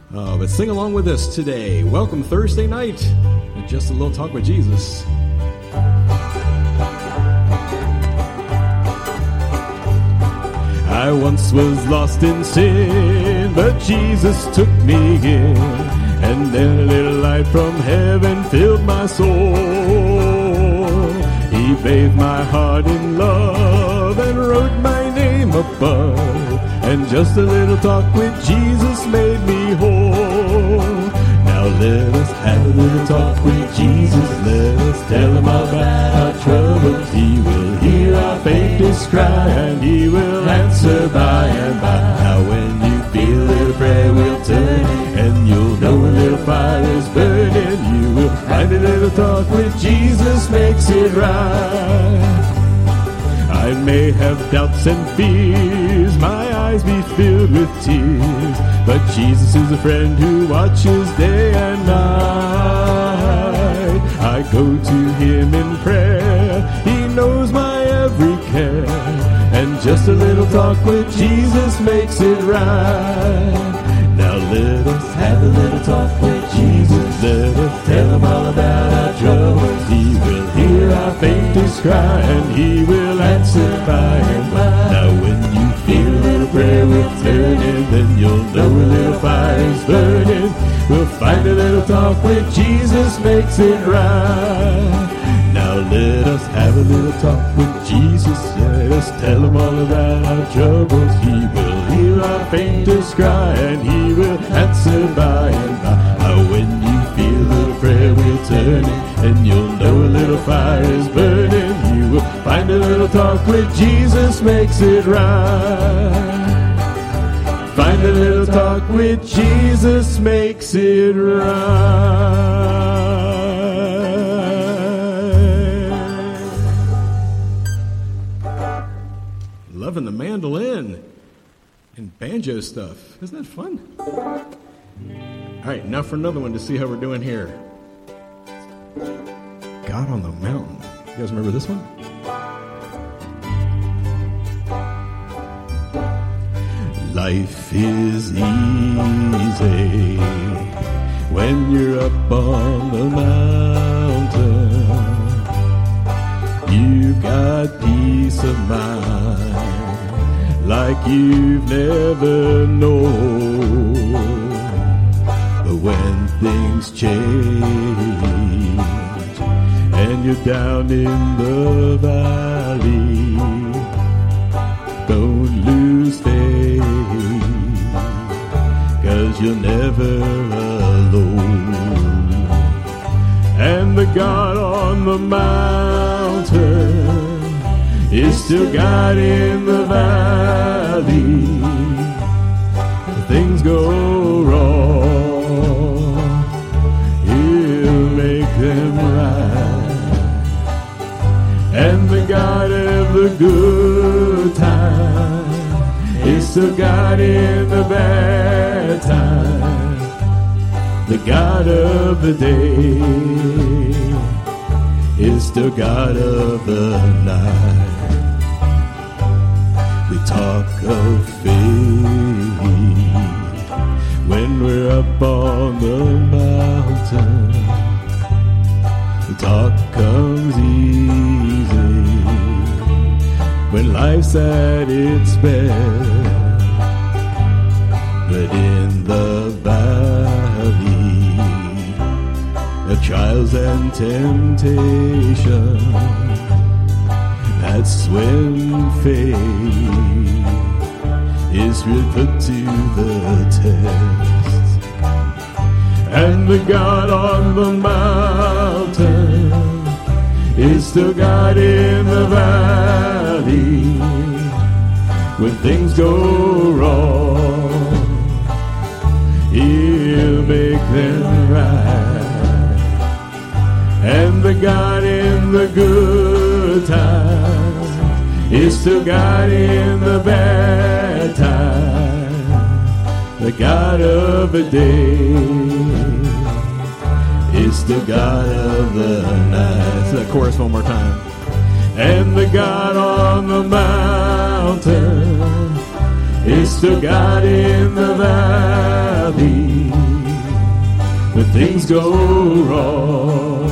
But sing along with us today. Welcome Thursday night. Just a little talk with Jesus. I once was lost in sin, but Jesus took me in. And then a little light from heaven filled my soul. He bathed my heart in love and wrote my name above. And just a little talk with Jesus made me whole. Now let us have a little talk with Jesus. Let us tell him all about our troubles. He will hear our faintest cry, and he will answer by and by. Now when you feel a little prayer will turn, and you'll know a little fire is burning. You will find a little talk with Jesus makes it right. I may have doubts and fears, my eyes be filled with tears, but Jesus is a friend who watches day and night. I go to him in prayer, he knows my every care, and just a little talk with Jesus makes it right. Now let us have a little talk with Jesus. Let us tell him all about our troubles. He will hear our faintest cry, and he will answer by and by. Now when you feel a little prayer will turn in, then you'll know a little fire is burning. We'll find a little talk with Jesus makes it right. Now let us have a little talk with Jesus. Let us tell him all about our troubles. He will hear our faintest cry, and he will answer by and by. Now when you feel a little prayer will turn in, and you'll know a little fire is burning. You will find a little talk with Jesus makes it right. Find a little talk with Jesus makes it right. Loving the mandolin and banjo stuff. Isn't that fun? All right, now for another one to see how we're doing here. God on the Mountain. You guys remember this one? Life is easy when you're up on the mountain. You've got peace of mind like you've never known. But when things change and you're down in the valley, don't lose faith, 'cause you're never alone. And the God on the mountain is still God in the valley. Things go wrong, he'll make them right. And the God of the good time is still God in the bad time. The God of the day is still God of the night. We talk of faith when we're up on the mountain. The talk comes easy when life's at its best. But in the valley of trials and temptation, that's when faith is really put to the test. And the God on the mountain is still God in the valley. When things go wrong, he'll make them right. And the God in the good times is still God in the bad time. The God of the day is still God of the night. So that chorus one more time. And the God on the mountain is still God in the valley. go wrong,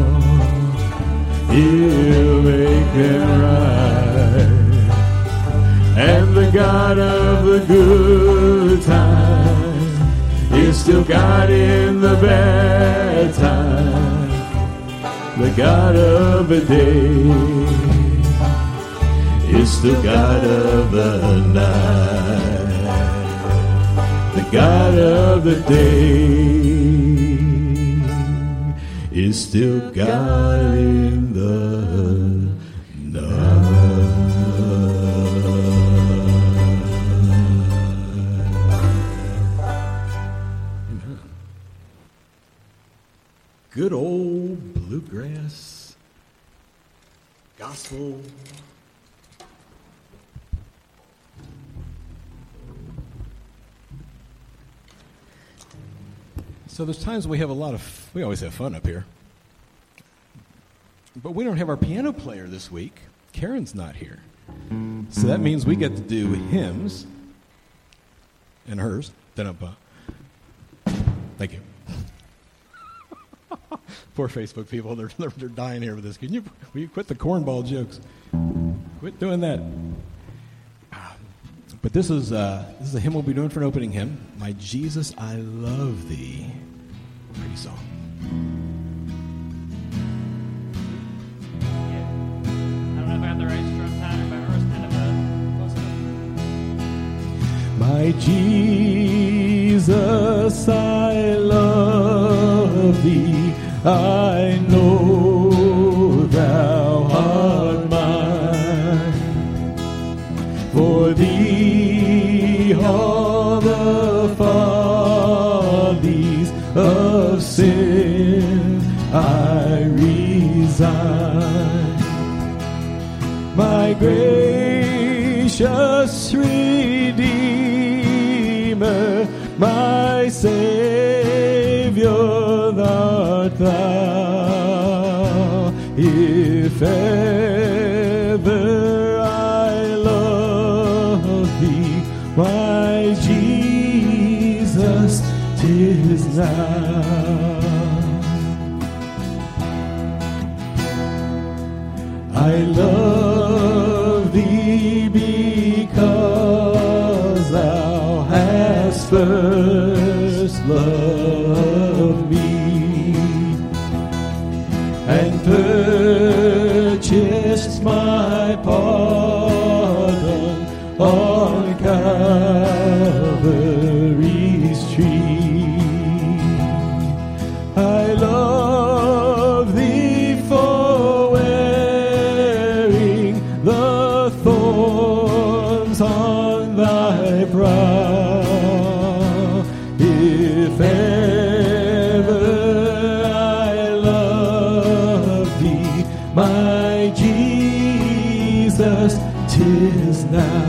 He'll make them right. And the God of the good time is still God in the bad time. The God of the day is still God of the night. The God of the day is still God in the night. Good old bluegrass gospel. So there's times we always have fun up here. But we don't have our piano player this week. Karen's not here. So that means we get to do hymns and hers. Thank you. Poor Facebook people, they're dying here with this. Will you quit the cornball jokes? Quit doing that. But this is a hymn we'll be doing for an opening hymn. My Jesus, I love thee. Pretty song. Yeah. I don't know if I got the right strum pattern, but hers kind of close enough. My Jesus, I love thee. I know thou art mine. For thee all the follies of sin I resign. My gracious Redeemer, my Savior, art thou. If ever I love thee, my Jesus, 'tis now. I love thee because thou hast first loved me and purchased my pardon on Calvary's tree. I love thee for wearing the thorns on thy brow. If ever I love thee, my Jesus, 'tis now.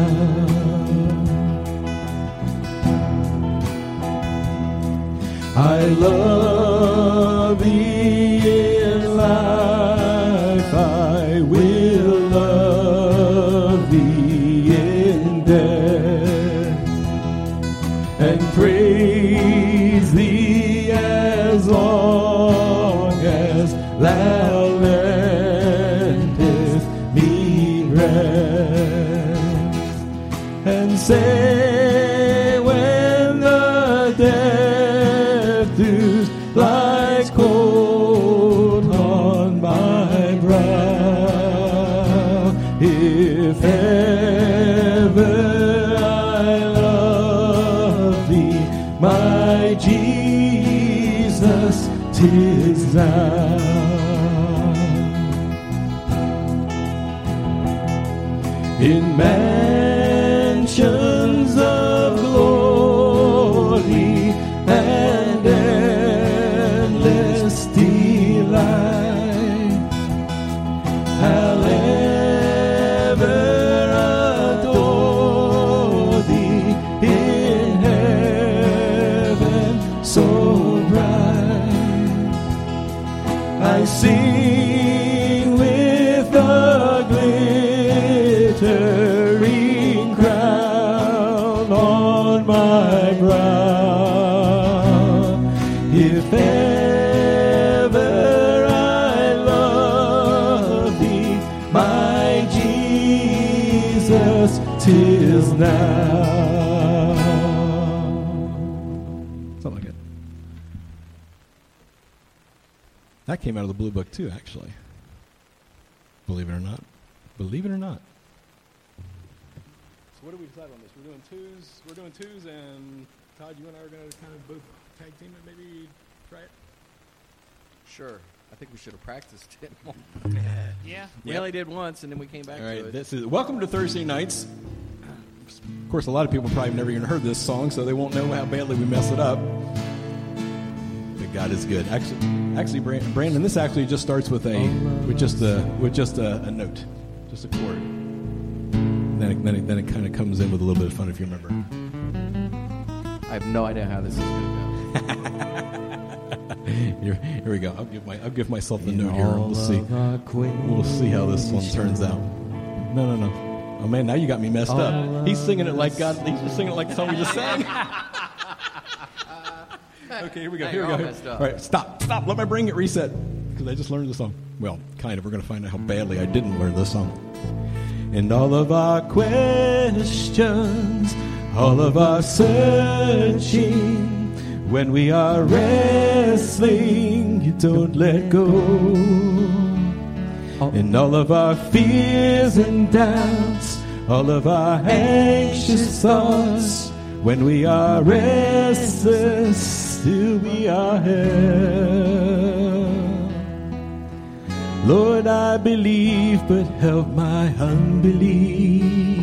I love thee in life, I will love thee in death, and praise thee as long as thou lendest me rest, and say when the death dews lies cold on my brow, if ever I love thee, my Jesus, 'tis thou. In mansions of glory and endless delight, I'll ever adore thee in heaven so bright. I sing with the glittering crown on my brow. If ever 'tis now. Something like that. That came out of the Blue Book too, actually. Believe it or not. Believe it or not. So what do we decide on this? We're doing twos, and Todd, you and I are going to kind of both tag team it, maybe try it? Sure. I think we should have practiced it more. Yeah. We only did once, and then we came back All right, to it. this is welcome to Thursday nights. Of course, a lot of people probably never even heard this song, so they won't know how badly we mess it up. But God is good. Actually, Brandon, this actually just starts with just a note, just a chord. Then it kind of comes in with a little bit of fun, if you remember. I have no idea how this is going to go. Here we go. I'll give myself the note here. We'll see. We'll see how this one turns out. No. Oh man, now you got me messed up. He's singing it like God. He's just singing it like the song we just sang. Okay, here we go. Now Here we you're go. all messed up. All right, stop. Let my brain get reset because I just learned the song. Well, kind of. We're going to find out how badly I didn't learn this song. And all of our questions, all of our searching, when we are wrestling, you don't let go. And all of our fears and doubts, all of our anxious thoughts, when we are restless, still we are held. Lord, I believe, but help my unbelief.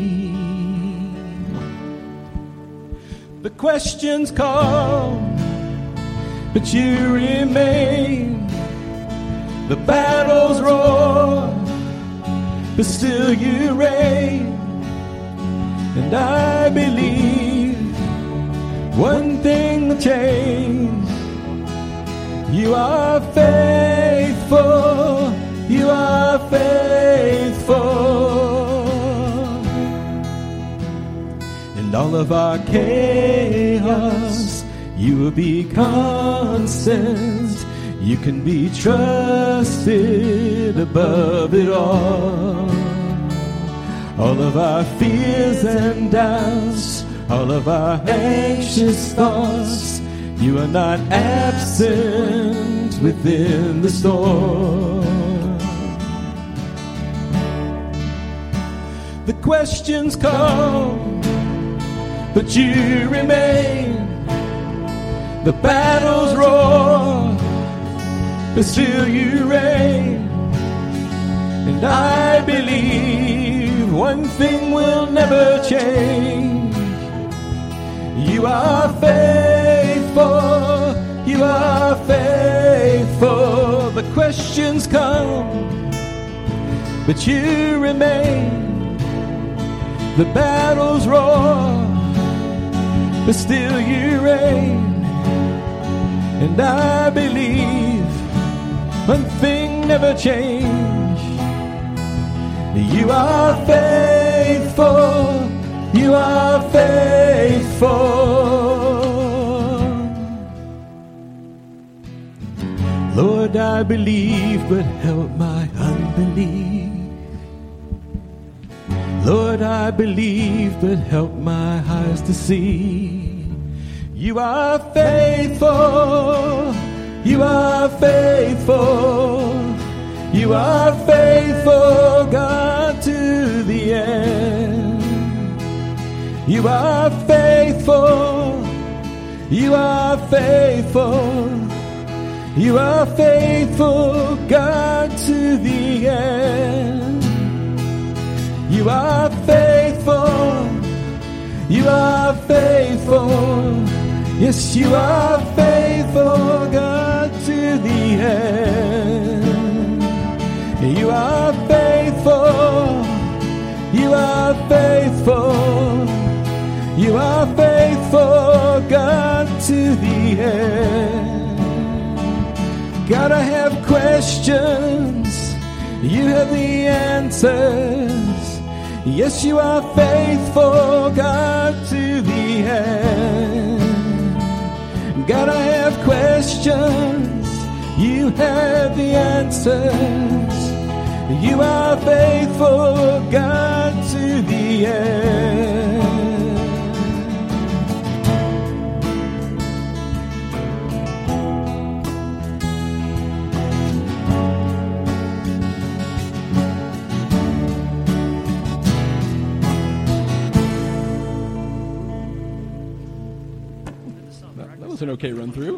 The questions come, but you remain. The battles roar, but still you reign. And I believe one thing will change. You are faithful. You are faithful. In all of our chaos, you will be constant. You can be trusted above it all. All of our fears and doubts, all of our anxious thoughts, you are not absent within the storm. The questions come, but you remain. The battles roar, but still you reign. And I believe one thing will never change. You are faithful. You are faithful. The questions come, but you remain. The battles roar, but still you reign. And I believe one thing never change. You are faithful. You are faithful. Lord, I believe, but help my unbelief. Lord, I believe, but help my eyes to see. You are faithful. You are faithful. You are faithful, God, to the end. You are faithful. You are faithful. You are faithful, God, to the end. You are faithful. You are faithful. Yes, you are faithful, God, to the end. You are faithful. You are faithful. You are faithful, God, to the end. God, I have questions. You have the answers. Yes, you are faithful, God, to the end. God, I have questions. You have the answers. You are faithful, God, to the end. That was an okay run through.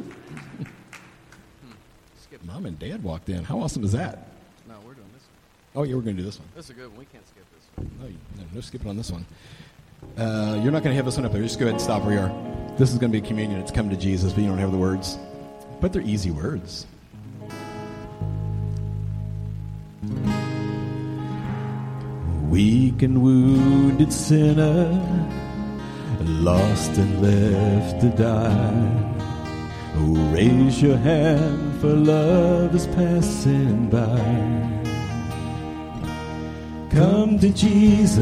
Mom and Dad walked in. How awesome is that? No, we're doing this one. Oh, yeah, we're going to do this one. This is a good one. We can't skip this one. No skipping on this one. You're not going to have this one up there. Just go ahead and stop where you are. This is going to be communion. It's come to Jesus, but you don't have the words. But they're easy words. Weak and wounded sinner, lost and left to die. Oh, raise your hand, for love is passing by. Come to Jesus,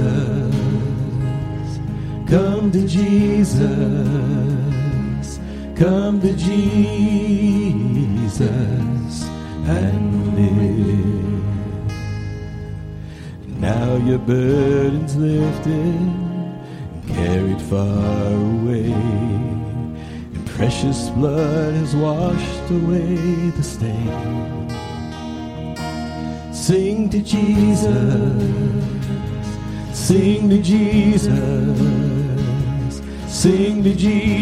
come to Jesus, come to Jesus and live. Now your burden's lifted, carried far away. Precious blood has washed away the stain. Sing to Jesus, sing to Jesus, sing to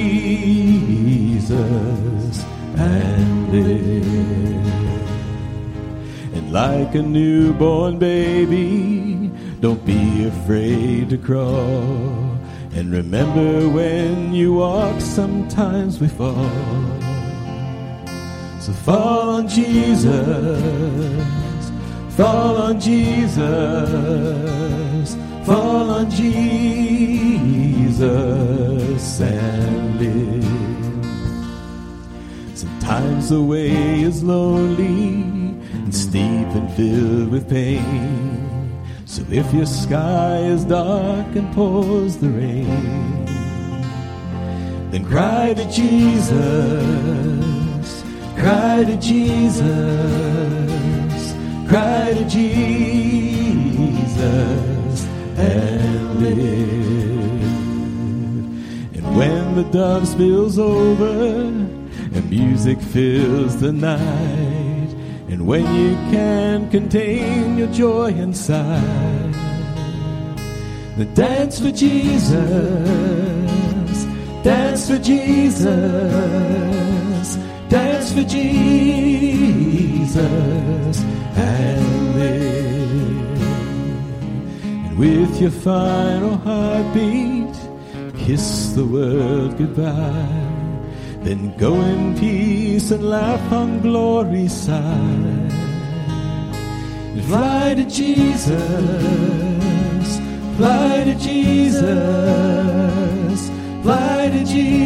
Jesus and live. And like a newborn baby, don't be afraid to crawl. And remember, when you walk, sometimes we fall. So fall on Jesus, fall on Jesus, fall on Jesus and live. Sometimes the way is lonely and steep and filled with pain. So if your sky is dark and pours the rain, then cry to Jesus, cry to Jesus, cry to Jesus and live. And when the dove spills over and music fills the night, and when you can't contain your joy inside, then dance for Jesus, dance for Jesus, dance for Jesus and live. And with your final heartbeat, kiss the world goodbye. Then go in peace and laugh on glory's side. And fly to Jesus, fly to Jesus, fly to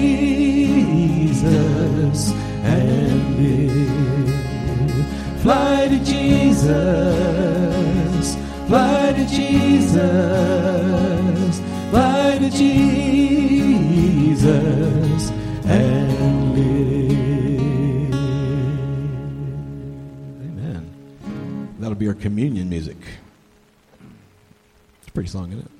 Jesus and live. Fly to Jesus, fly to Jesus, fly to Jesus and live. Amen. That'll be our communion music. It's a pretty song, isn't it?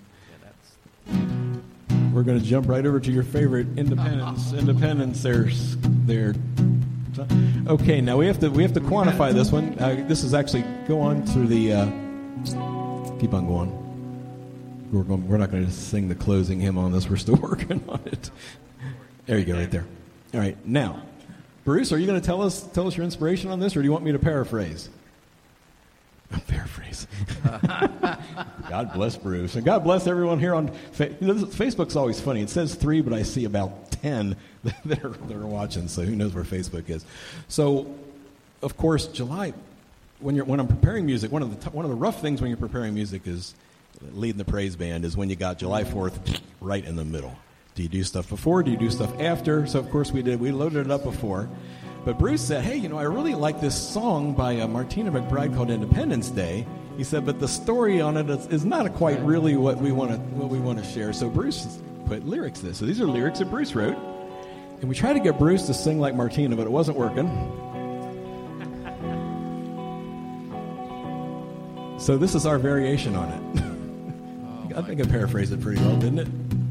We're going to jump right over to your favorite Independence. There. Okay, now we have to quantify this one. This is actually go on through the. Keep on going. We're not going to sing the closing hymn on this. We're still working on it. There you go, right there. All right, now, Bruce, are you going to tell us your inspiration on this, or do you want me to paraphrase? Paraphrase. God bless Bruce, and God bless everyone here on Facebook's always funny. It says 3, but I see about 10 that are watching. So who knows where Facebook is? So, of course, July. When I'm preparing music, one of the rough things when you're preparing music is leading the praise band is when you got July 4th right in the middle. Do you do stuff before? Do you do stuff after? So, of course, we did. We loaded it up before. But Bruce said, hey, I really like this song by Martina McBride called Independence Day. He said, but the story on it is not quite really what we want to share. So Bruce put lyrics to this. So these are lyrics that Bruce wrote. And we tried to get Bruce to sing like Martina, but it wasn't working. So this is our variation on it. I think I paraphrased it pretty well, didn't it?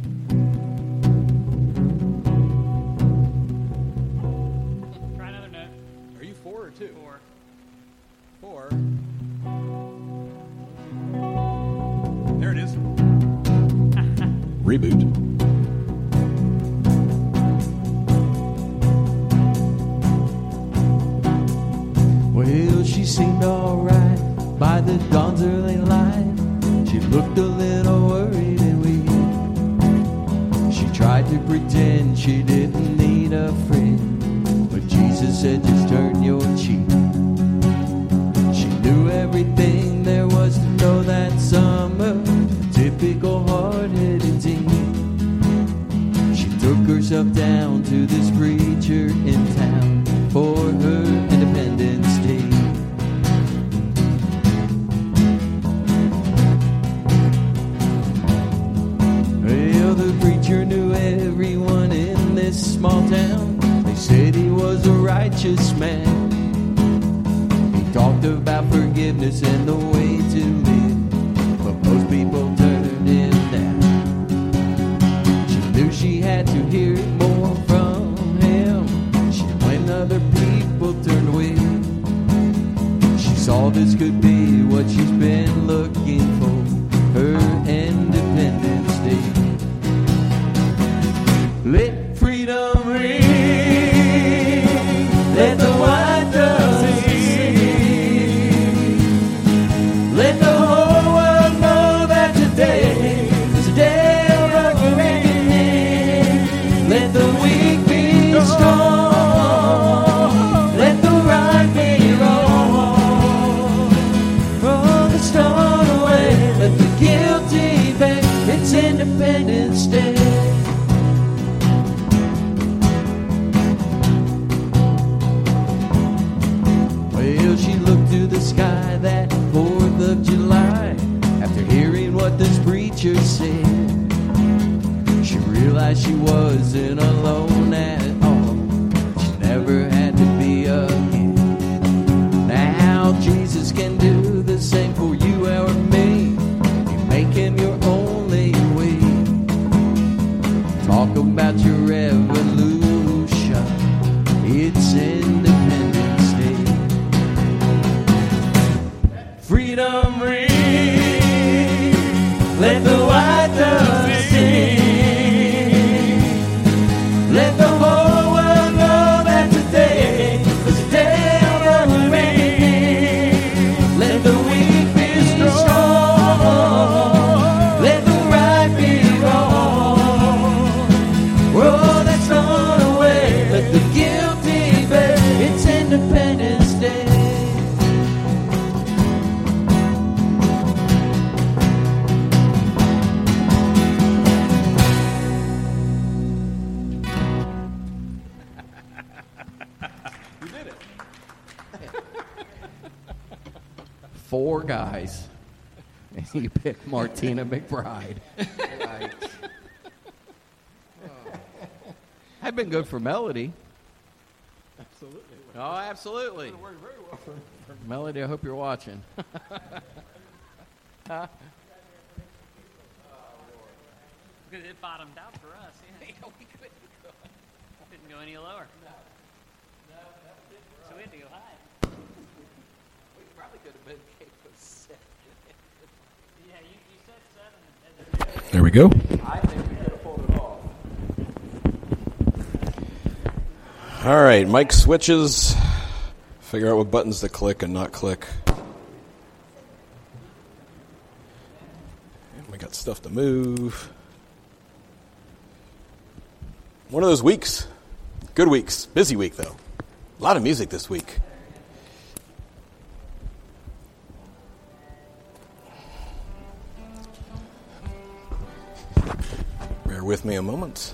Try another note. Are you 4 or 2? 4. 4. There it is. Reboot. Well, she seemed alright by the dawn's early light. She looked a little worried and weak. She tried to pretend she didn't need a friend, but Jesus said, just turn your cheek. She knew everything there was to know that summer, typical hard-headed teen. She took herself down to this preacher in town for her Independence Day. Well, the preacher knew everyone in this small town. They said he was a righteous man. He talked about forgiveness and the way to live, but most people turned him down. She knew she had to hear more from him. When other people turned away, she saw this could be what she's been looking for, her Independence Day. Let freedom ring, let the white dove sing, let the whole world know that today is a day of reckoning. Let the weak be strong, let the right be wrong. Roll the stone away, let the guilty pay. It's Independence Day. Well, she looked to the sky that 4th of July after hearing what this preacher said. She realized she wasn't alone at all. She never had to be again. Now Jesus can do the same for you or me. You make him your only way. Talk about your revolution. It's Independence Day. Freedom ring, let the white dove sing, let the whole world know that today is a day of reckoning. Let the weak be strong, let the right be wrong. Roll that stone away, let the guilty bear. It's Independence Day. You did it. 4 guys. And you picked Martina McBride. Right. Had been good for Melody. Absolutely. Oh, absolutely. It worked very well for Melody, I hope you're watching. Huh? Because it bottomed out for us. Yeah. We Couldn't go any lower. So we had to go high. probably could have been Capo 7. Yeah, you said 7. There we go. I think we could have pulled it off. All right, mic switches. Figure out what buttons to click and not click. And we got stuff to move. One of those weeks. Good weeks. Busy week, though. A lot of music this week. Bear with me a moment.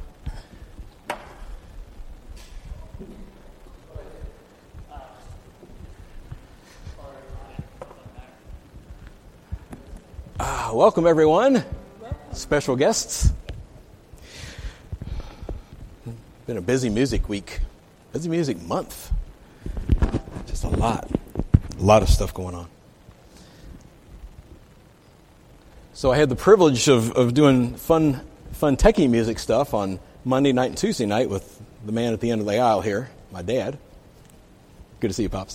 Welcome, everyone. Special guests. Been a busy music week. Busy music month. Just a lot of stuff going on. So I had the privilege of doing fun techie music stuff on Monday night and Tuesday night with the man at the end of the aisle here, my dad. Good to see you, Pops.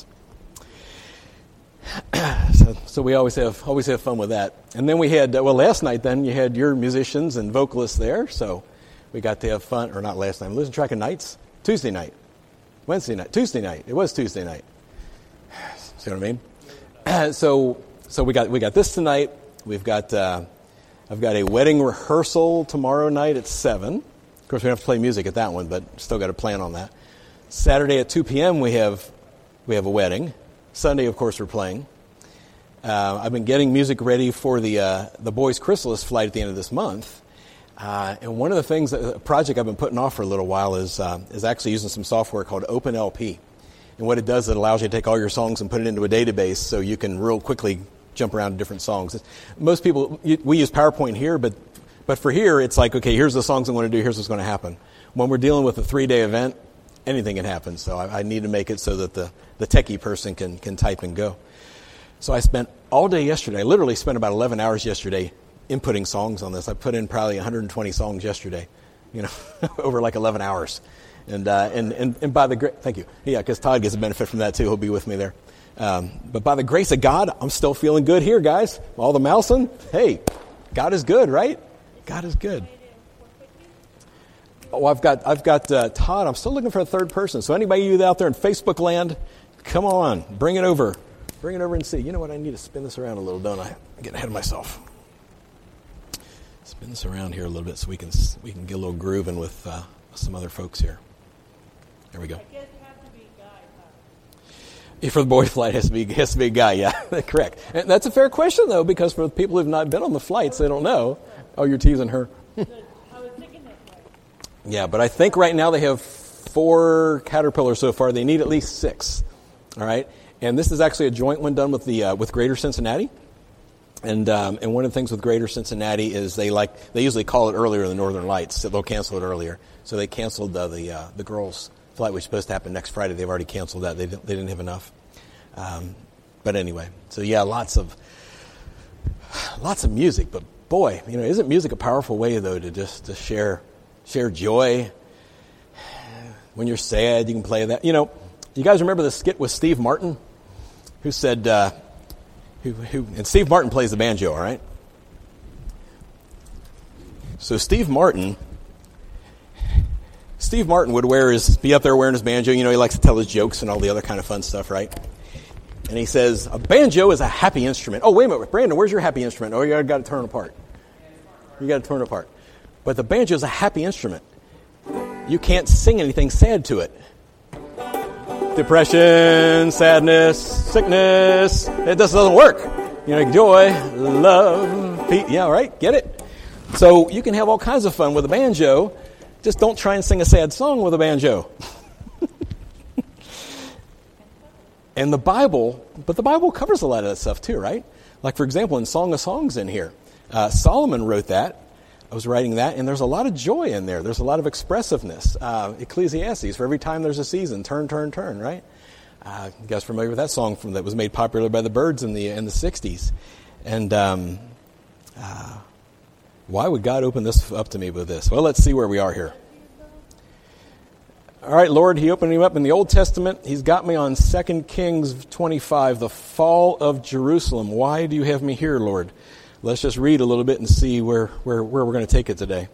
So we always have fun with that. And then we had, last night then, you had your musicians and vocalists there, so we got to have fun, or not last night, I'm losing track of nights. Tuesday night. Wednesday night. Tuesday night. It was Tuesday night. See what I mean? So we got this tonight. We've got, I've got a wedding rehearsal tomorrow night at 7. Of course, we don't have to play music at that one, but still got to plan on that. Saturday at 2 p.m. we have a wedding. Sunday, of course, we're playing. I've been getting music ready for the boys' chrysalis flight at the end of this month. And one of the things, a project I've been putting off for a little while is actually using some software called OpenLP. And what it does, it allows you to take all your songs and put it into a database so you can real quickly jump around to different songs. Most people, we use PowerPoint here, but for here, it's like, okay, here's the songs I'm going to do, here's what's going to happen. When we're dealing with a 3-day event, anything can happen. So I need to make it so that the techie person can type and go. So I spent all day yesterday, I literally spent about 11 hours yesterday inputting songs on this. I put in probably 120 songs yesterday, over like 11 hours. And by the grace, thank you. Yeah, because Todd gets a benefit from that too. He'll be with me there. But by the grace of God, I'm still feeling good here, guys. All the mousing, hey, God is good, right? God is good. Oh, I've got Todd. I'm still looking for a third person. So anybody of you out there in Facebook land, come on, bring it over. Bring it over and see. You know what? I need to spin this around a little, don't I? I'm getting ahead of myself. Spin this around here a little bit so we can get a little grooving with some other folks here. There we go. I guess it has to be a guy, huh? Yeah, for the boy flight, it has to be a guy, yeah. Correct. And that's a fair question, though, because for the people who have not been on the flights, they don't know. Oh, you're teasing her. I was thinking that way. Yeah, but I think right now they have 4 Caterpillars so far. They need at least 6. All right? And this is actually a joint one done with Greater Cincinnati. And one of the things with Greater Cincinnati is they usually call it earlier than Northern Lights. So they'll cancel it earlier. So they canceled the girls' flight, which was supposed to happen next Friday. They've already canceled that. They didn't have enough. But anyway, so yeah, lots of music. But boy, isn't music a powerful way though to share joy? When you're sad, you can play that. You guys remember the skit with Steve Martin, who said, and Steve Martin plays the banjo, all right? So Steve Martin would be up there wearing his banjo. He likes to tell his jokes and all the other kind of fun stuff, right? And he says, a banjo is a happy instrument. Oh, wait a minute, Brandon, where's your happy instrument? Oh, you got to turn it apart. You got to turn it apart. But the banjo is a happy instrument. You can't sing anything sad to it. Depression, sadness, sickness, it just doesn't work. Joy, love, peace. Yeah, right? Get it? So you can have all kinds of fun with a banjo. Just don't try and sing a sad song with a banjo. And the Bible covers a lot of that stuff too, right? Like, for example, in Song of Songs in here, Solomon wrote that. I was writing that, and there's a lot of joy in there. There's a lot of expressiveness. Ecclesiastes, for every time there's a season, turn, right? You guys familiar with that song that was made popular by the Byrds in the 60s? And why would God open this up to me with this? Well, let's see where we are here. All right, Lord, he opened him up in the Old Testament. He's got me on 2 Kings 25, the fall of Jerusalem. Why do you have me here, Lord? Let's just read a little bit and see where we're going to take it today.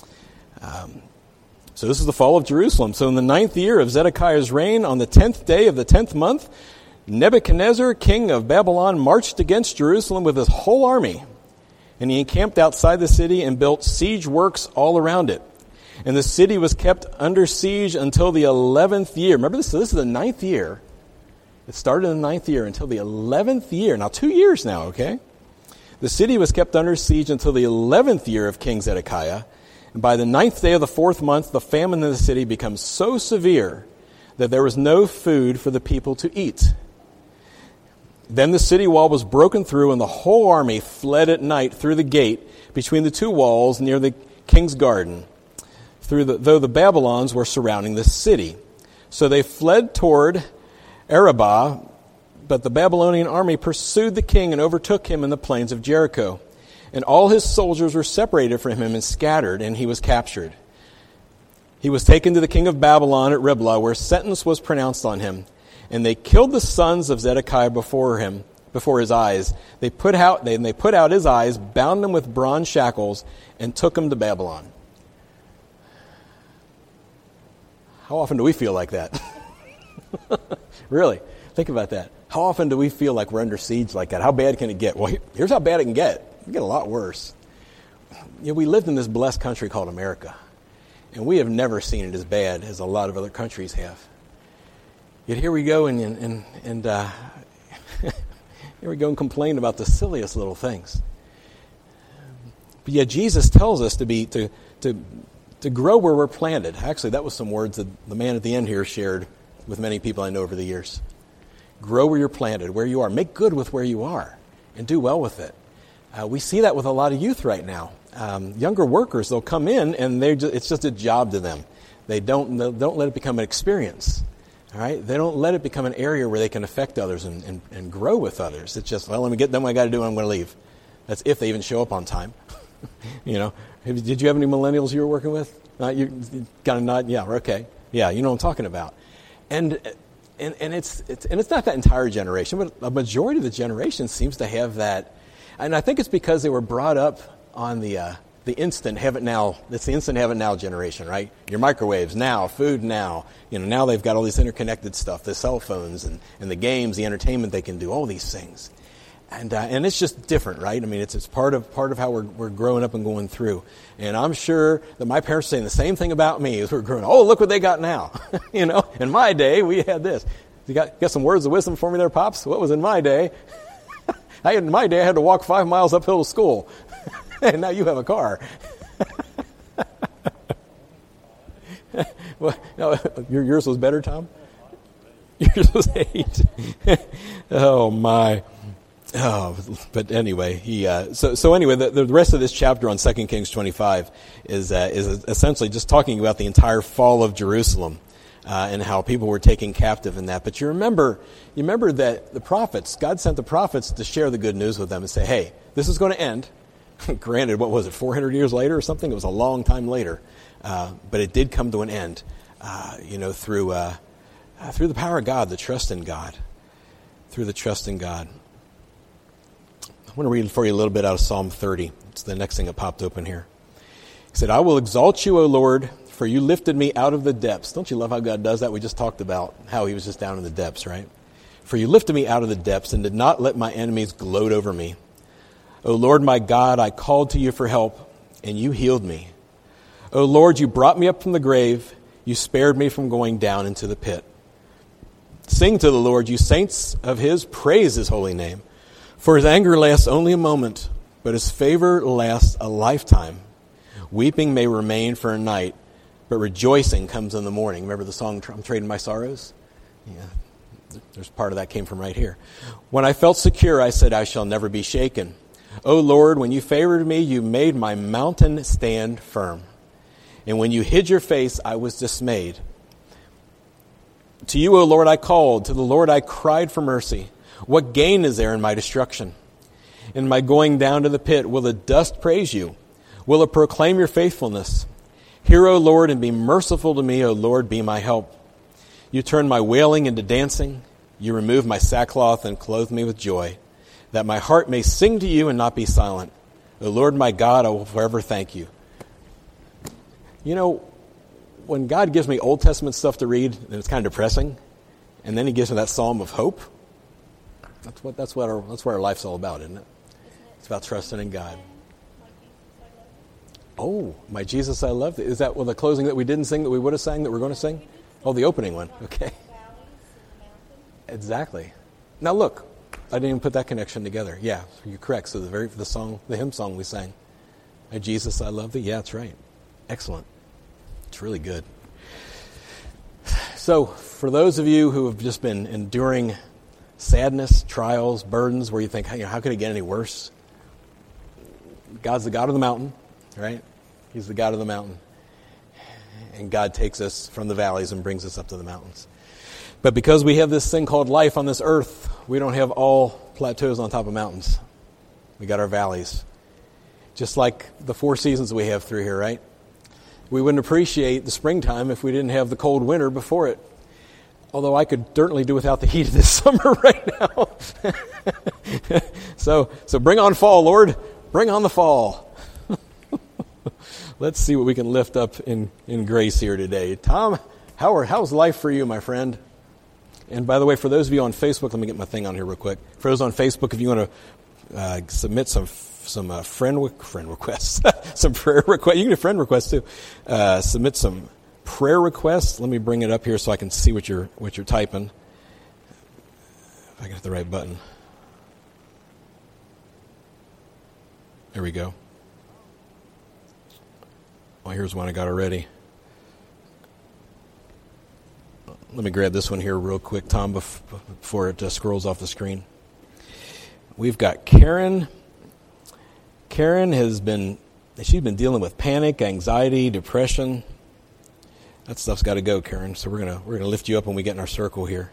So this is the fall of Jerusalem. So in the 9th year of Zedekiah's reign, on the 10th day of the 10th month, Nebuchadnezzar, king of Babylon, marched against Jerusalem with his whole army. And he encamped outside the city and built siege works all around it. And the city was kept under siege until the 11th year. Remember this? So this is the 9th year. It started in the 9th year until the 11th year. Now 2 years now, okay? The city was kept under siege until the 11th year of King Zedekiah. And by the 9th day of the 4th month, the famine in the city becomes so severe that there was no food for the people to eat. Then the city wall was broken through, and the whole army fled at night through the gate between the 2 walls near the king's garden, though the Babylons were surrounding the city. So they fled toward Arabah, but the Babylonian army pursued the king and overtook him in the plains of Jericho. And all his soldiers were separated from him and scattered, and he was captured. He was taken to the king of Babylon at Riblah, where sentence was pronounced on him. And they killed the sons of Zedekiah before his eyes. They put out his eyes, bound him with bronze shackles, and took him to Babylon. How often do we feel like that? Really, think about that. How often do we feel like we're under siege like that? How bad can it get? Well, here's how bad it can get. It can get a lot worse. We lived in this blessed country called America, and we have never seen it as bad as a lot of other countries have. Yet here we go and here we go and complain about the silliest little things. But yet Jesus tells us to grow where we're planted. Actually, that was some words that the man at the end here shared with many people I know over the years. Grow where you're planted, where you are. Make good with where you are and do well with it. We see that with a lot of youth right now. Younger workers, they'll come in and it's just a job to them. They don't let it become an experience. All right? They don't let it become an area where they can affect others and grow with others. It's just, well, let me get done what I got to do and I'm going to leave. That's if they even show up on time. Did you have any millennials you were working with? You got a nod? Yeah, okay. Yeah, you know what I'm talking about. And it's not that entire generation, but a majority of the generation seems to have that. And I think it's because they were brought up on the instant have it now. It's the instant have it now generation, right? Your microwaves now, food now. Now they've got all these interconnected stuff, the cell phones and the games, the entertainment they can do, all these things. And it's just different, right? I mean, it's part of how we're growing up and going through. And I'm sure that my parents are saying the same thing about me as we're growing up. Oh, look what they got now. In my day, we had this. You got some words of wisdom for me there, Pops? What was in my day? In my day, I had to walk 5 miles uphill to school. And now you have a car. Well, no, yours was better, Tom? Yours was 8. Oh, my. Oh, but anyway, anyway, the rest of this chapter on 2 Kings 25 is essentially just talking about the entire fall of Jerusalem and how people were taken captive in that. But you remember that the prophets, God sent the prophets to share the good news with them and say, hey, this is going to end. Granted, what was it, 400 years later or something? It was a long time later. But it did come to an end, through the power of God, the trust in God. Through the trust in God. I want to read for you a little bit out of Psalm 30. It's the next thing that popped open here. He said, I will exalt you, O Lord, for you lifted me out of the depths. Don't you love how God does that? We just talked about how he was just down in the depths, right? For you lifted me out of the depths and did not let my enemies gloat over me. O Lord my God, I called to you for help, and you healed me. O Lord, you brought me up from the grave. You spared me from going down into the pit. Sing to the Lord, you saints of his, praise his holy name. For his anger lasts only a moment, but his favor lasts a lifetime. Weeping may remain for a night, but rejoicing comes in the morning. Remember the song, I'm Trading My Sorrows? Yeah, there's part of that came from right here. When I felt secure, I said, I shall never be shaken. O Lord, when you favored me, you made my mountain stand firm. And when you hid your face, I was dismayed. To you, O Lord, I called. To the Lord I cried for mercy. What gain is there in my destruction? In my going down to the pit, will the dust praise you? Will it proclaim your faithfulness? Hear, O Lord, and be merciful to me, O Lord, be my help. You turn my wailing into dancing. You remove my sackcloth and clothe me with joy, that my heart may sing to you and not be silent. O Lord, my God, I will forever thank you. When God gives me Old Testament stuff to read, and it's kind of depressing, and then he gives me that psalm of hope, that's what our life's all about, isn't it? It's about trusting in God. Oh, my Jesus, I love it. Is that the closing that we didn't sing that we would have sang that we're going to sing? Oh, the opening one. Okay. Exactly. Now look, I didn't even put that connection together. Yeah, you're correct. So the hymn song we sang, My Jesus, I love thee. Yeah, that's right. Excellent. It's really good. So for those of you who have just been enduring sadness, trials, burdens, where you think, how could it get any worse? God's the God of the mountain, right? He's the God of the mountain. And God takes us from the valleys and brings us up to the mountains. But because we have this thing called life on this earth, we don't have all plateaus on top of mountains. We got our valleys. just like the 4 seasons we have through here, right? We wouldn't appreciate the springtime if we didn't have the cold winter before it. Although I could certainly do without the heat of this summer right now. So bring on fall, Lord. Bring on the fall. Let's see what we can lift up in grace here today. Tom, how's life for you, my friend? And by the way, for those of you on Facebook, let me get my thing on here real quick. For those on Facebook, if you want to submit some friend requests, some prayer requests, you can do friend requests too. Submit some prayer requests. Let me bring it up here so I can see what you're typing. If I can hit the right button. There we go. Well, here's one I got already. Let me grab this one here real quick, Tom, before it scrolls off the screen. We've got Karen. Karen she's been dealing with panic, anxiety, depression. That stuff's got to go, Karen. So we're gonna lift you up when we get in our circle here.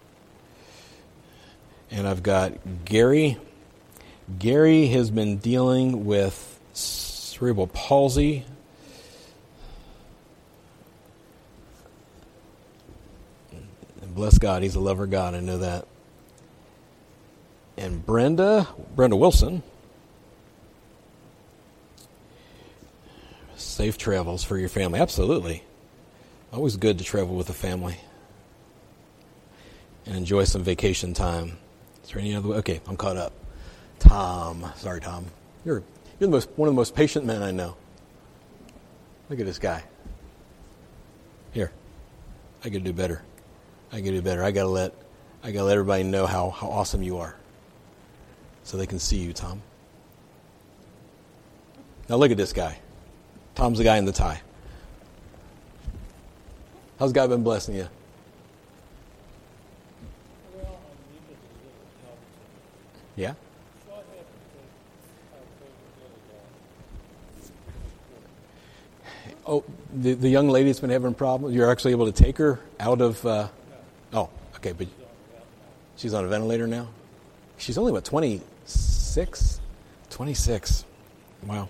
And I've got Gary. Gary has been dealing with cerebral palsy. And bless God, he's a lover God. I know that. And Brenda Wilson. Safe travels for your family. Absolutely. Always good to travel with the family. And enjoy some vacation time. Is there any other way? Okay, I'm caught up. Tom. Sorry, Tom. You're one of the most patient men I know. Look at this guy. Here. I gotta do better. I gotta let everybody know how awesome you are. So they can see you, Tom. Now look at this guy. Tom's the guy in the tie. How's God been blessing you? Yeah? Oh, the young lady's been having problems. You're actually able to take her out of... Oh, okay, but she's on a ventilator now? She's only, 26? 26. Wow.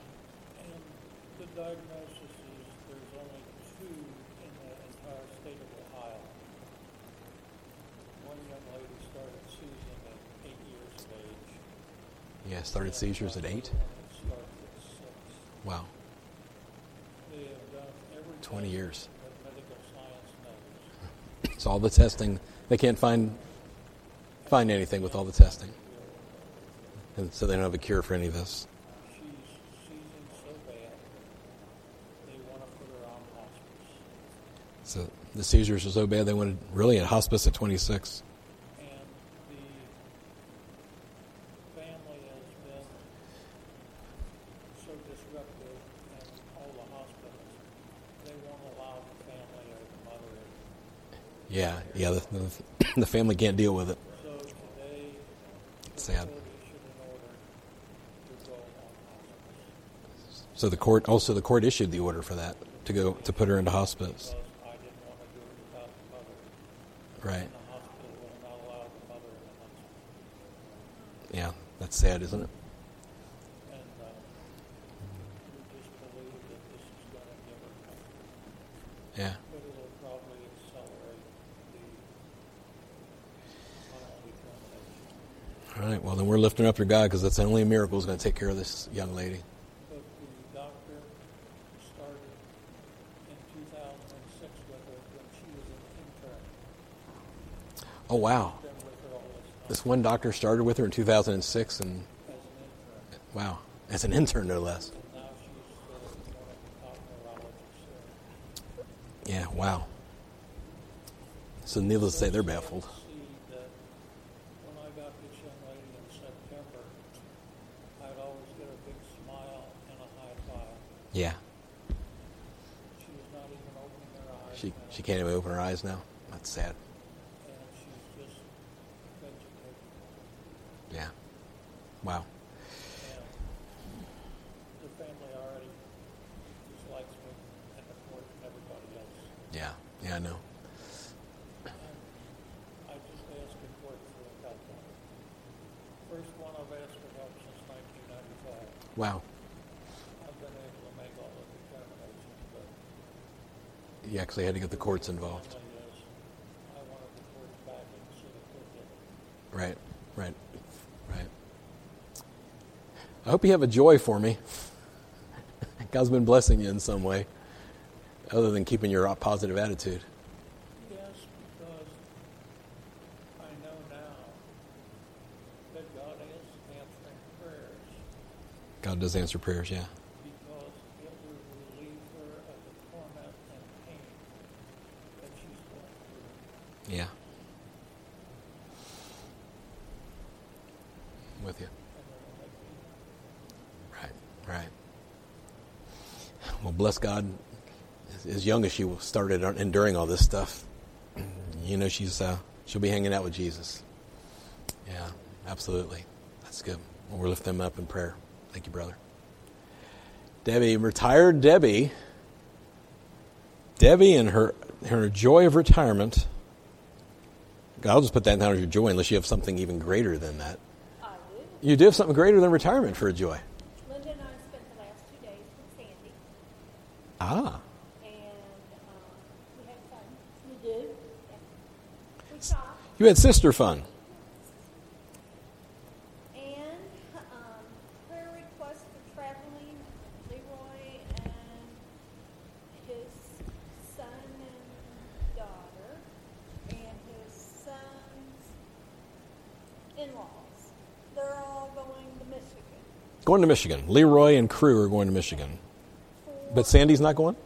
Yeah, started seizures at 8? Wow. 20 years. It's all the testing. They can't find anything with all the testing. And so they don't have a cure for any of this. She's seizing so bad, they want to put her on hospice. So the seizures are so bad they wanted really at hospice at 26. And the family has been so disruptive in all the hospitals, they won't allow the family or the mother in. Yeah, the family can't deal with it. So today, It's sad. the court issued an order to go on hospice. So the court issued the order for that to put her into hospice. Because I didn't want to do it without the mother. Right. And the hospital will not allow the mother in the hospital. Yeah, that's sad, isn't it? And we just believe that this is going to give her comfort. Yeah. But it'll probably accelerate the final determination. All right, well, then we're lifting up your God because that's the only miracle is going to take care of this young lady. But the doctor started in 2006 with her when she was an intern. Oh, wow. Been with her all this time This one doctor started with her in 2006, and as an intern. wow, as an intern, no less. And now she's one of the top neurologists there. Yeah, wow. So needless to say, they're baffled. See that when I got this young lady in September, I'd always get a big smile and a high five. Yeah, She was not even opening her eyes. she can't even open her eyes now. That's sad. And she's just vegetating. Yeah. Wow. And the family already dislikes me and the court and everybody else. Yeah, I know. I just asked the court for help on it. First one I've asked for help since 1995. Wow. you actually had to get the courts involved. Family is, I wanted the courts back in so the court did it. Right. I hope you have a joy for me. God's been blessing you in some way, other than keeping your positive attitude. Yes, because I know now that God is answering prayers God does answer prayers, yeah. because it will relieve her of the torment and pain that she's going through. Yeah. I'm with you. Right. Well, bless God. As young as she started enduring all this stuff, you know, she'll be hanging out with Jesus. Yeah, absolutely. That's good. Well, we'll lift them up in prayer. Thank you, brother. Debbie, retired Debbie. Debbie and her joy of retirement. I'll just put that down as your joy unless you have something even greater than that. I do. You do have something greater than retirement for a joy. Linda and I spent the last 2 days with Sandy, Ah. and we had fun. We did. Yeah. We shopped, You had sister fun. and prayer requests for traveling Leroy and his son and daughter, and his son's in-laws. They're all going to Michigan. Going to Michigan. Leroy and crew are going to Michigan. But Sandy's not going?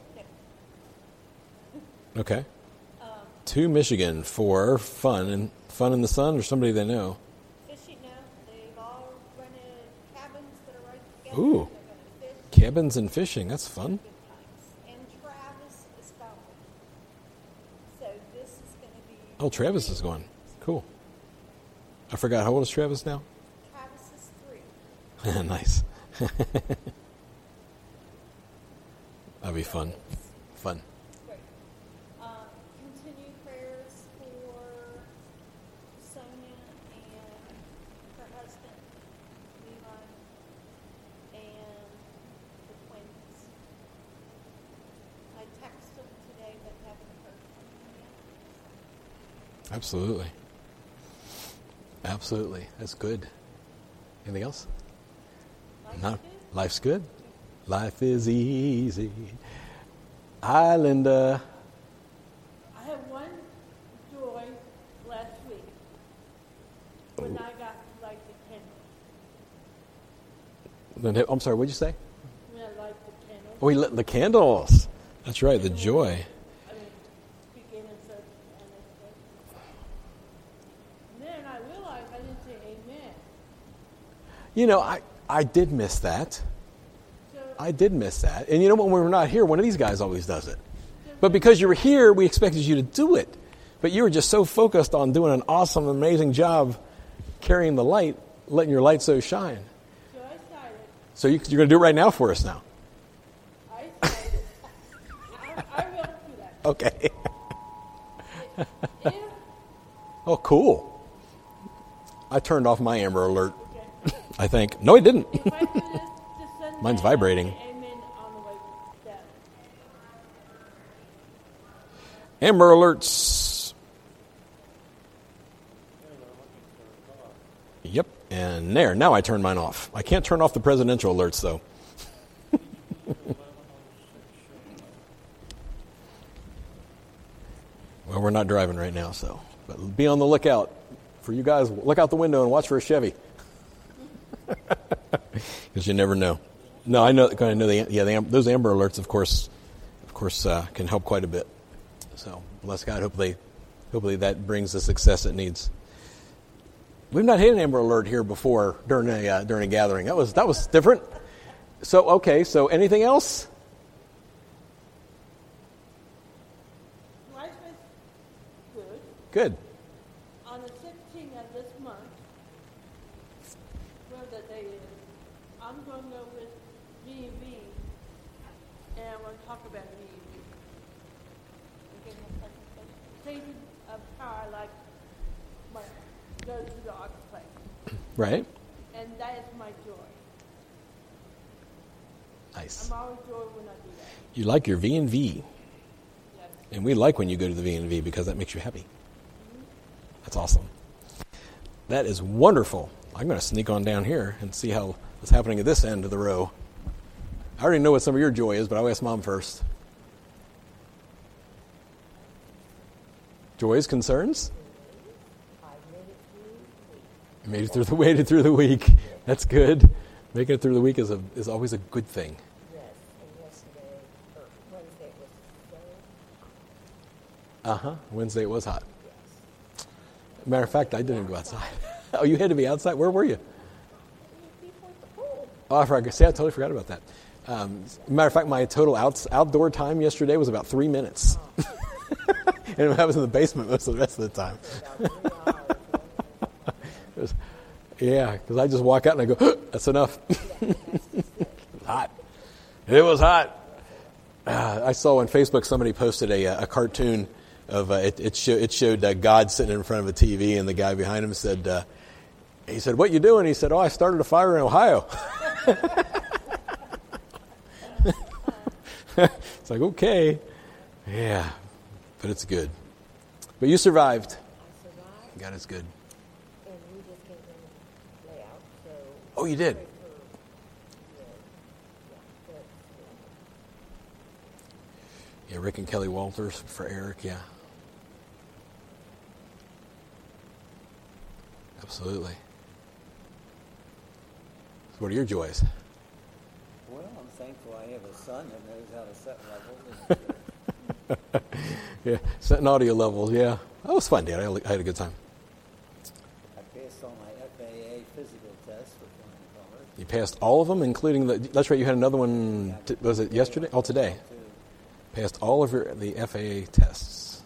No. Okay. To Michigan for fun in the sun or somebody they know. Fishing now. They've all rented cabins that are right together. Ooh. They're going to fish. Cabins and fishing. That's fun. Good times. And Travis is going. So this is going to be... Oh, Travis is going. Cool. I forgot. How old is Travis now? Travis is 3. Nice. That'll be fun. Fun. Great. Continue prayers for Sonia and her husband, Levi, and the twins. I texted them today, but haven't heard from them yet. Absolutely. Absolutely. That's good. Anything else? Life's No. good. Life's good. Life is easy. Hi, Linda. I had one joy last week when I got to light the candles. Linda, I'm sorry, what'd you say? When I light the candles. Oh, we lit the candles. That's right, the joy. I mean, began and said, and then I realized I didn't say amen. You know, I did miss that. So I did miss that. And you know, when we're not here, one of these guys always does it. But because you were here, we expected you to do it. But you were just so focused on doing an awesome, amazing job carrying the light, letting your light so shine. so I started. So you're going to do it right now for us now. I started. I will do that. Okay. If, Oh, cool. I turned off my Amber Alert, okay, I think. No, I didn't. if I do this, just send Mine's that vibrating. amen on the way down. Amber Alerts. Yep. And there. Now I turn mine off. I can't turn off the presidential alerts, though. Well, we're not driving right now, so. But be on the lookout for you guys. Look out the window and watch for a Chevy. Because you never know. No, I know. Those Amber Alerts, of course, can help quite a bit. So bless God. Hopefully that brings the success it needs. We've not had an Amber Alert here before during a gathering. That was different. So okay. So anything else? Life is good. Good. On the 16th of this month, whatever that day is, I'm going to go with V&V, and I'm going to talk about V&V. We're getting a presentation. Thinking of how I like my go to the art place. Right. And that is my joy. Nice. I'm always joy when I do that. You like your V&V. Yes. And we like when you go to the V&V because that makes you happy. That's awesome. That is wonderful. I'm going to sneak on down here and see what's happening at this end of the row. I already know what some of your joy is, but I'll ask Mom first. Joys, concerns? Made it through the week. That's good. Making it through the week is always a good thing. Yes, and yesterday, or Wednesday was Wednesday it was hot. Yes. Matter of fact, I didn't go outside. Oh, you had to be outside? Where were you? Oh, I forgot. See, I totally forgot about that. Matter of fact, my total outdoor time yesterday was about 3 minutes. And I was in the basement most of the rest of the time. Yeah, because I just walk out and I go, that's enough. Hot. It was hot. I saw on Facebook somebody posted a cartoon of it showed God sitting in front of a TV, and the guy behind him said, he said, "What you doing?" He said, "Oh, I started a fire in Ohio." It's like, okay. Yeah, but it's good. But you survived. I survived. God is good. And we just came in layout, so. Oh, you did? Yeah, Rick and Kelly Walters for Eric, yeah. Absolutely. So what are your joys? Well, I'm thankful I have a son that knows how to set levels. Yeah, setting audio levels, yeah. That was fun, Dad. I had a good time. I passed all my FAA physical tests with flying colors. You passed all of them, including that's right, you had another one, was it yesterday? Oh, today. Passed all of the FAA tests.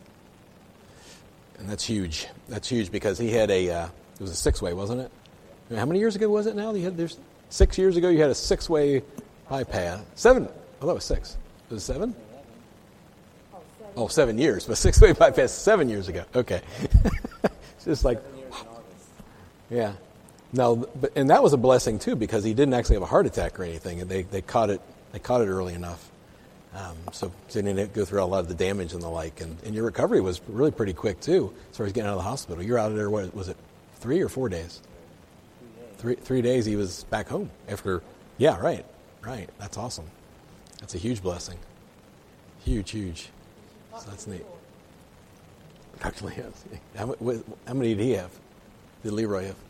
And that's huge. That's huge because he had it was a 6-way, wasn't it? How many years ago was it now? 6 years ago you had a 6-way bypass. 7. Oh, that was 6. Was it 7? Oh, 7 years. But 6-way bypass 7 years ago. Okay. It's just like, yeah. Now, and that was a blessing too because he didn't actually have a heart attack or anything, and they caught it early enough. So they didn't go through a lot of the damage and the like. And your recovery was really pretty quick, too, as far as getting out of the hospital. You were out of there, what was it, 3 or 4 days? 3 days. 3 days he was back home after, yeah, right. That's awesome. That's a huge blessing. Huge. So that's neat. Dr. Lee, how many did he have? Did Leroy have?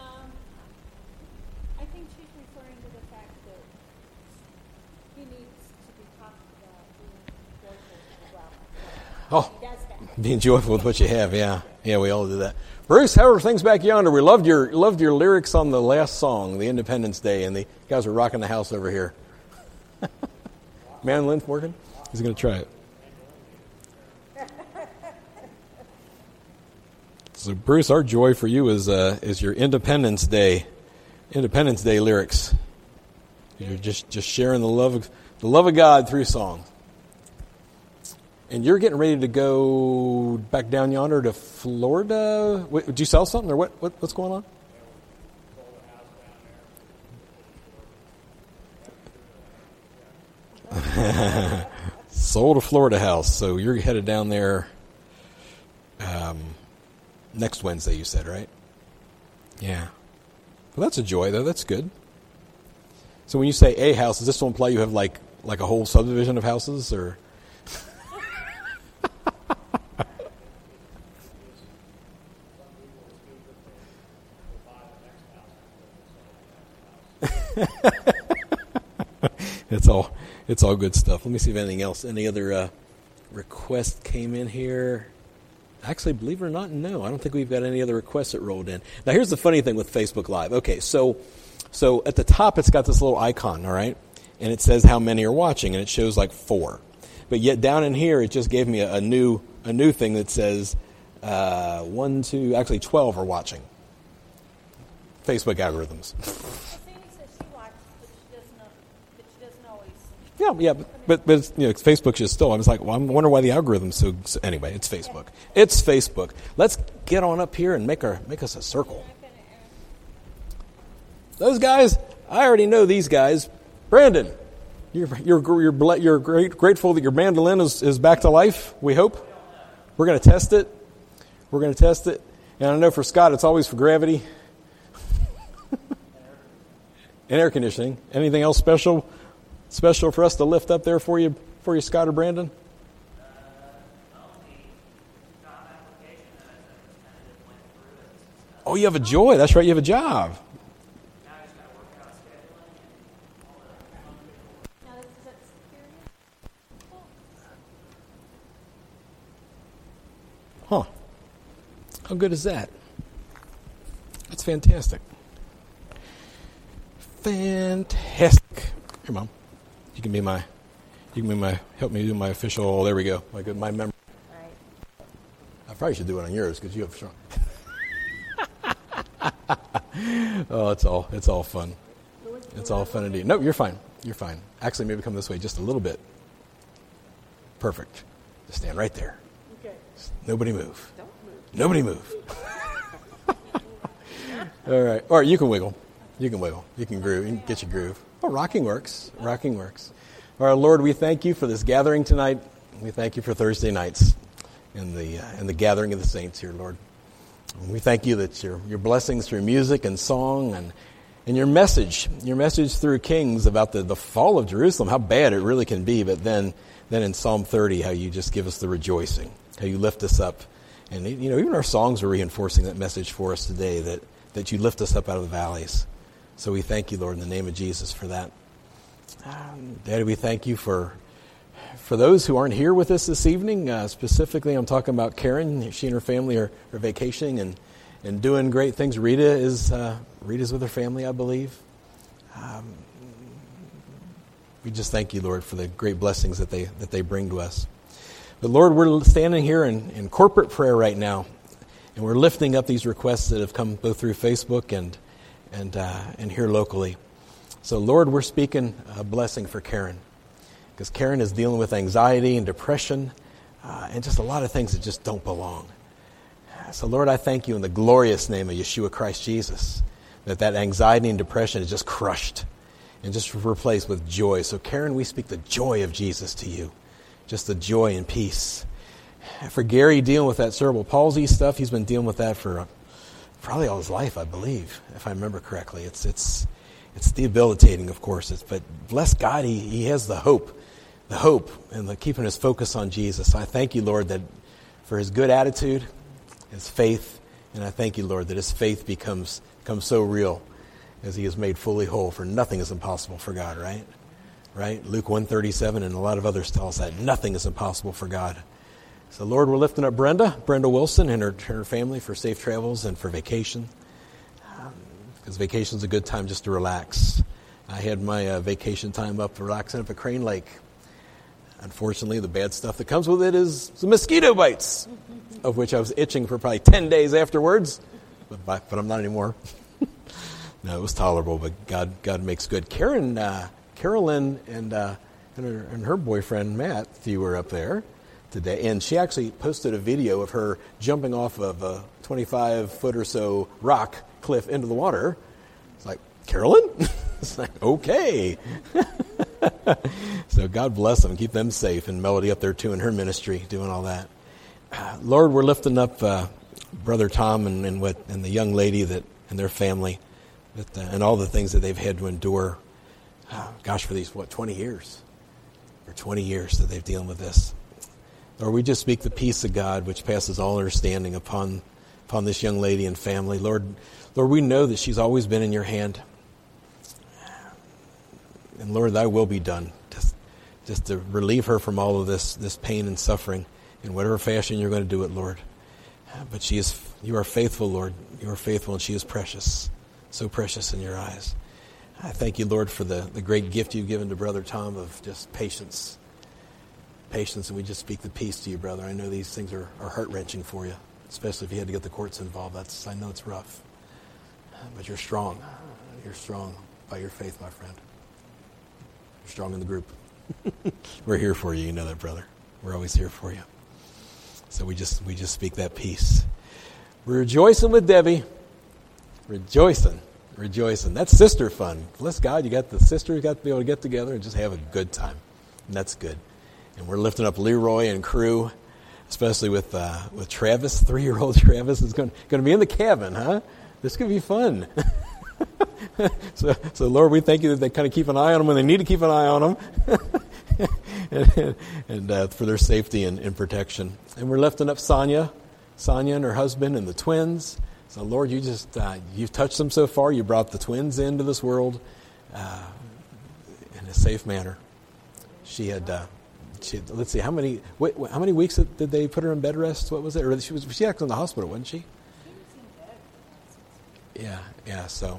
I think she's referring to the fact that he needs to be talked about being joyful as well. Oh, He does that. being joyful with what you have, yeah. Yeah, we all do that. Bruce, how are things back yonder? We loved your lyrics on the last song, the Independence Day, and the guys were rocking the house over here. Mandolin working? He's going to try it. So, Bruce, our joy for you is your Independence Day lyrics. You're just sharing the love of God through song. And you're getting ready to go back down yonder to Florida. Did you sell something, or what's going on? Sold a Florida house. So you're headed down there next Wednesday, you said, right? Yeah. Well, that's a joy, though. That's good. So when you say a house, does this one imply you have like a whole subdivision of houses, or? It's all good stuff. Let me see if anything else. Any other requests came in here? Actually, believe it or not, no. I don't think we've got any other requests that rolled in. Now, here's the funny thing with Facebook Live. Okay, so at the top, it's got this little icon, all right? And it says how many are watching, and it shows like 4. But yet down in here, it just gave me a new thing that says 1, 2, actually 12 are watching. Facebook algorithms. Yeah, but it's, Facebook's just still. I was like, well, I wonder why the algorithm's so anyway, it's Facebook. It's Facebook. Let's get on up here and make us a circle. Those guys, I already know these guys. Brandon, You're grateful that your mandolin is back to life, we hope. We're going to test it. And I know for Scott, it's always for gravity and air conditioning. Anything else special for us to lift up there for you, Scott or Brandon? Oh, you have a joy. That's right. You have a job. Huh. How good is that? That's fantastic. Fantastic. Here, Mom. You can be my, help me do my official, there we go. My memory. All right. I probably should do it on yours because you have strong. Oh, it's all fun. It's all fun indeed. No, you're fine. Actually, maybe come this way just a little bit. Perfect. Just stand right there. Okay. Nobody move. Don't move. Nobody move. All right, you can wiggle. You can groove. You can get your groove. Oh, rocking works. All right, Lord, we thank you for this gathering tonight. We thank you for Thursday nights and the gathering of the saints here, Lord. And we thank you that your blessings through music and song and your message through Kings about the fall of Jerusalem, how bad it really can be, but then in Psalm 30, how you just give us the rejoicing, how you lift us up. And, even our songs are reinforcing that message for us today, that you lift us up out of the valleys. So we thank you, Lord, in the name of Jesus for that. Daddy, we thank you for those who aren't here with us this evening. Specifically, I'm talking about Karen. She and her family are vacationing and doing great things. Rita's with her family, I believe. We just thank you, Lord, for the great blessings that they bring to us. But Lord, we're standing here in corporate prayer right now, and we're lifting up these requests that have come both through Facebook and here locally. So Lord, we're speaking a blessing for Karen, because Karen is dealing with anxiety and depression and just a lot of things that just don't belong. So Lord, I thank you in the glorious name of Yeshua Christ Jesus that anxiety and depression is just crushed and just replaced with joy. So Karen, we speak the joy of Jesus to you, just the joy and peace. For Gary, dealing with that cerebral palsy stuff, he's been dealing with that for probably all his life, I believe, if I remember correctly. It's debilitating, of course. But bless God, he has the hope and keeping his focus on Jesus. I thank you, Lord, that for his good attitude, his faith, and I thank you, Lord, that his faith becomes so real as he is made fully whole. For nothing is impossible for God, right? Right? Luke 1:37 and a lot of others tell us that nothing is impossible for God. So, Lord, we're lifting up Brenda Wilson and her family for safe travels and for vacation. Because vacation's a good time just to relax. I had my vacation time relaxing up at Crane Lake. Unfortunately, the bad stuff that comes with it is the mosquito bites, of which I was itching for probably 10 days afterwards, but I'm not anymore. No, it was tolerable, but God makes good. Carolyn and her boyfriend Matthew were up there today, and she actually posted a video of her jumping off of a 25-foot or so rock cliff into the water. It's like, Carolyn? It's like, okay. So God bless them, keep them safe, and Melody up there too in her ministry doing all that. Lord, we're lifting up Brother Tom and the young lady and their family and all the things that they've had to endure. Gosh, for these 20 years? For 20 years that they've dealing with this. Lord, we just speak the peace of God, which passes all understanding upon this young lady and family. Lord, we know that she's always been in your hand. And Lord, thy will be done. Just to relieve her from all of this pain and suffering in whatever fashion you're going to do it, Lord. But you are faithful, Lord. You are faithful, and she is precious. So precious in your eyes. I thank you, Lord, for the great gift you've given to Brother Tom of just patience. Patience, and we just speak the peace to you, brother. I know these things are heart-wrenching for you, especially if you had to get the courts involved. I know it's rough. But you're strong. You're strong by your faith, my friend. You're strong in the group. We're here for you. You know that, brother. We're always here for you. So we just speak that peace. We're rejoicing with Debbie. Rejoicing. Rejoicing. That's sister fun. Bless God, you got the sisters got to be able to get together and just have a good time. And that's good. And we're lifting up Leroy and crew, especially with Travis. 3-year-old Travis is going to be in the cabin, huh? This could be fun. So Lord, we thank you that they kind of keep an eye on them when they need to keep an eye on them, and for their safety and protection. And we're lifting up Sonia and her husband and the twins. So Lord, you just you've touched them so far. You brought the twins into this world in a safe manner. She had. Let's see, how many weeks did they put her in bed rest? What was it? Or she actually in the hospital, wasn't she? Yeah. So.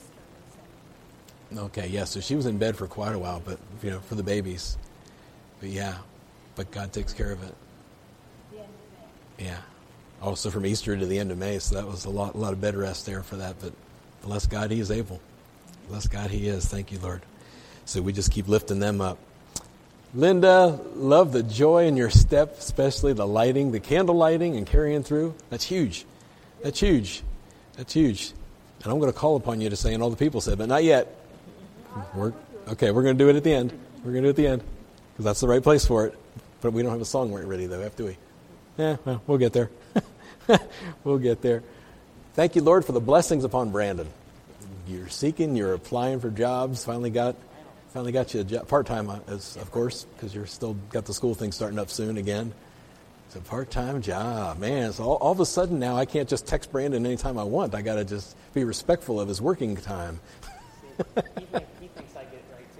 Okay, yeah. So she was in bed for quite a while, but for the babies. But God takes care of it. Yeah. Also from Easter to the end of May, so that was a lot of bed rest there for that. But bless God, He is able. Bless God, He is. Thank you, Lord. So we just keep lifting them up. Linda, love the joy in your step, especially the lighting, the candle lighting and carrying through. That's huge. That's huge. And I'm going to call upon you to say, and all the people said, but not yet. We're going to do it at the end. We're going to do it at the end because that's the right place for it. But we don't have a song ready, though, do we? Yeah, well, we'll get there. We'll get there. Thank you, Lord, for the blessings upon Brandon. You're seeking, you're applying for jobs, finally got you a job, part-time, of course, because you're still got the school thing starting up soon again. It's a part-time job. Man, so all of a sudden now I can't just text Brandon anytime I want. I got to just be respectful of his working time. He thinks I get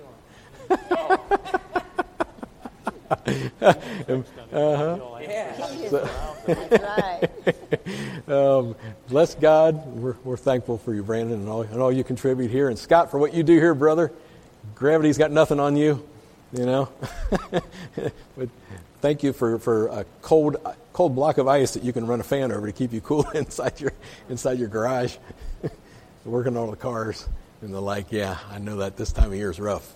it right to him. That's right. Bless God. We're thankful for you, Brandon, and all you contribute here. And Scott, for what you do here, brother. Gravity's got nothing on you, But thank you for a cold block of ice that you can run a fan over to keep you cool inside your garage. Working on all the cars and the like. Yeah, I know that this time of year is rough.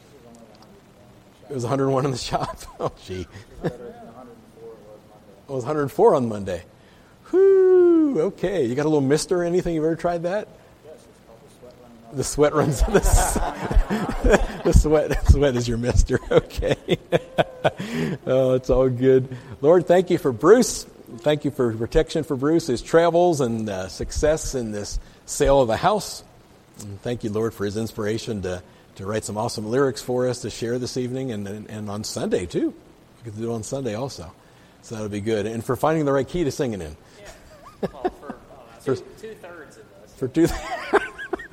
It was 101 in the shop. Oh, gee. It was 104 on Monday. Whoo, okay. You got a little mist or anything? You've ever tried that? Yes, it's called the sweat runs. The sweat is your mister. Okay. Oh, it's all good. Lord, thank you for Bruce. Thank you for protection for Bruce, his travels and success in this sale of a house. And thank you, Lord, for his inspiration to write some awesome lyrics for us to share this evening and on Sunday, too. We get to do it on Sunday also. So that'll be good. And for finding the right key to sing it in. Yeah. Well, for two-thirds of us. For two-thirds.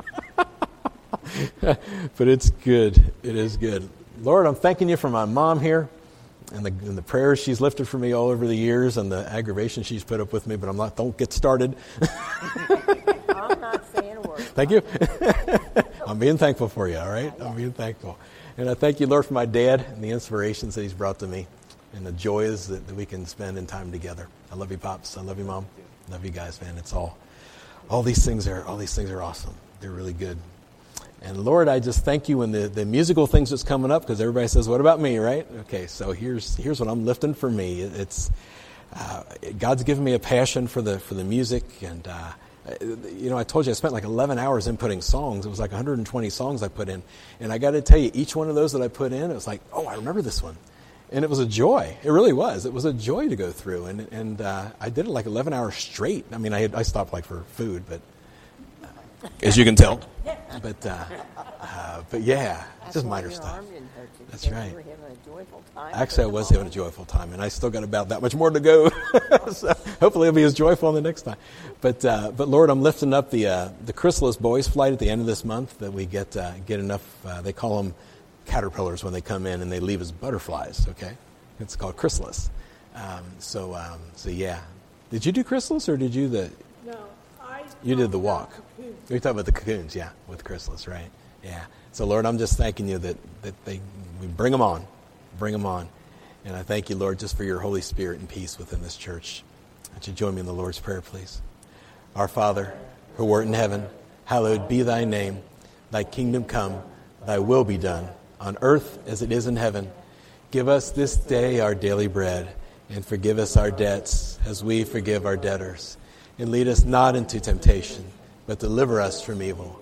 But it's good. It is good. Lord, I'm thanking you for my mom here and the prayers she's lifted for me all over the years and the aggravation she's put up with me, but don't get started. I'm not saying a word. Thank you. I'm being thankful for you, all right? I'm being thankful. And I thank you, Lord, for my dad and the inspirations that he's brought to me and the joys that we can spend in time together. I love you, Pops. I love you, Mom. I love you guys, man. It's all these things are awesome. They're really good. And Lord, I just thank you when the musical things that's coming up, because everybody says, what about me, right? Okay, so here's what I'm lifting for me. It's God's given me a passion for the music, and I told you I spent like 11 hours inputting songs. It was like 120 songs I put in, and I got to tell you, each one of those that I put in, it was like, oh, I remember this one, and it was a joy. It really was. It was a joy to go through, and I did it like 11 hours straight. I mean, I stopped like for food, but as you can tell. But yeah, just minor stuff. That's right. Actually, I was having a joyful time, and I still got about that much more to go. So hopefully, it'll be as joyful the next time. But Lord, I'm lifting up the Chrysalis Boys flight at the end of this month that we get enough. They call them caterpillars when they come in, and they leave as butterflies. Okay, it's called Chrysalis. So yeah. Did you do Chrysalis or did you No, You did the walk. You're talking about the cocoons, yeah, with Chrysalis, right? Yeah. So, Lord, I'm just thanking you that we bring them on. Bring them on. And I thank you, Lord, just for your Holy Spirit and peace within this church. Would you join me in the Lord's Prayer, please? Our Father, who art in heaven, hallowed be thy name. Thy kingdom come, thy will be done, on earth as it is in heaven. Give us this day our daily bread, and forgive us our debts as we forgive our debtors. And lead us not into temptation, but deliver us from evil.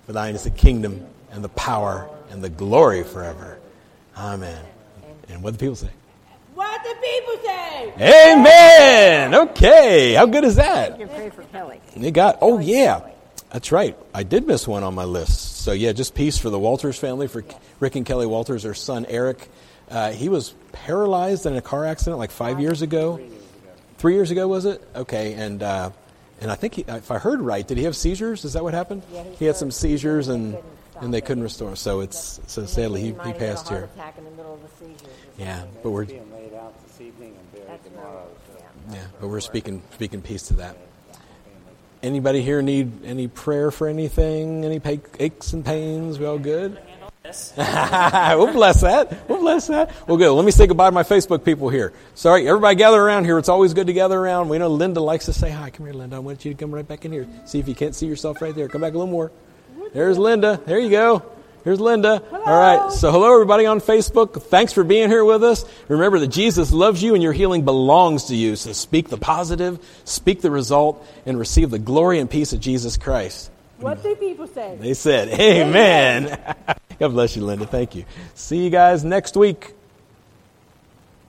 For thine is the kingdom and the power and the glory forever. Amen. And what do the people say? What the people say? Amen. Okay. How good is that? You can pray for Kelly. You got, oh yeah. That's right. I did miss one on my list. So yeah, just peace for the Walters family, for Rick and Kelly Walters, their son Eric. He was paralyzed in a car accident like 5 years ago. 3 years ago, was it? Okay. And I think, if I heard right, did he have seizures? Is that what happened? Yeah, he had some seizures and they couldn't restore him. So sadly he might have passed had a here. heart attack in the middle of the seizure. Yeah, but we're Being laid out this evening and buried That's tomorrow. really, yeah, but we're speaking peace to that. Anybody here need any prayer for anything? Any aches and pains? We all good? We'll bless that. We'll bless that. Well, good. Let me say goodbye to my Facebook people here. Sorry, everybody gather around here. It's always good to gather around. We know Linda likes to say hi. Come here, Linda. I want you to come right back in here. See if you can't see yourself right there. Come back a little more. There's Linda. There you go. Here's Linda. Hello. All right. So hello, everybody on Facebook. Thanks for being here with us. Remember that Jesus loves you and your healing belongs to you. So speak the positive, speak the result, and receive the glory and peace of Jesus Christ. What do people say? They said, amen. God bless you, Linda. Thank you. See you guys next week.